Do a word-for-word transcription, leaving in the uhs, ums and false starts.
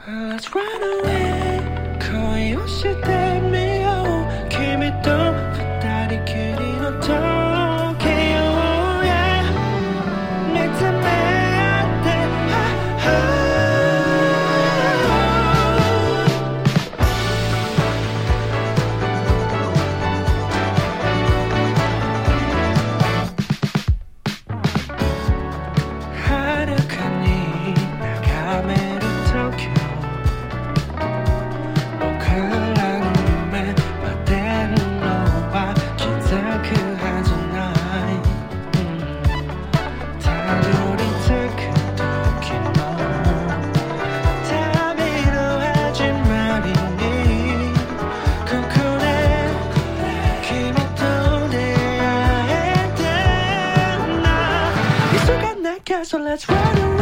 Let's run away 恋をしてみよう君と二人きりの時を Yeah 見つめ合って、遥かに眺める時僕らの夢までのは気づくはずない、うん、たどり着く時の旅の始まりにここで君と出会えたな急がなきゃ So let's run away